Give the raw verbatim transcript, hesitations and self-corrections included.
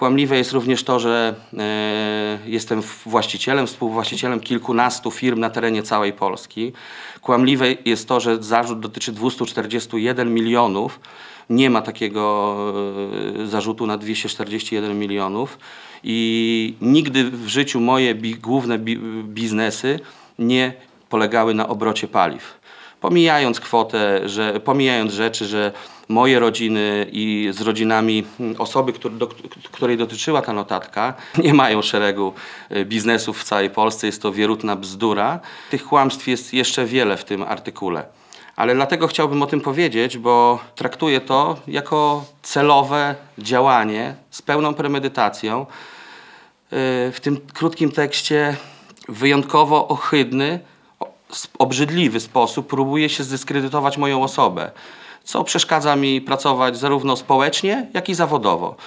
Kłamliwe jest również to, że e, jestem właścicielem, współwłaścicielem kilkunastu firm na terenie całej Polski. Kłamliwe jest to, że zarzut dotyczy dwustu czterdziestu jeden milionów. Nie ma takiego e, zarzutu na dwieście czterdzieści jeden milionów i nigdy w życiu moje bi główne bi biznesy nie polegały na obrocie paliw. Pomijając kwotę, że, pomijając rzeczy, że moje rodziny i z rodzinami osoby, który, do, której dotyczyła ta notatka, nie mają szeregu biznesów w całej Polsce, jest to wierutna bzdura. Tych kłamstw jest jeszcze wiele w tym artykule. Ale dlatego chciałbym o tym powiedzieć, bo traktuję to jako celowe działanie z pełną premedytacją. W tym krótkim tekście wyjątkowo ohydny, obrzydliwy sposób próbuje się zdyskredytować moją osobę, co przeszkadza mi pracować zarówno społecznie, jak i zawodowo.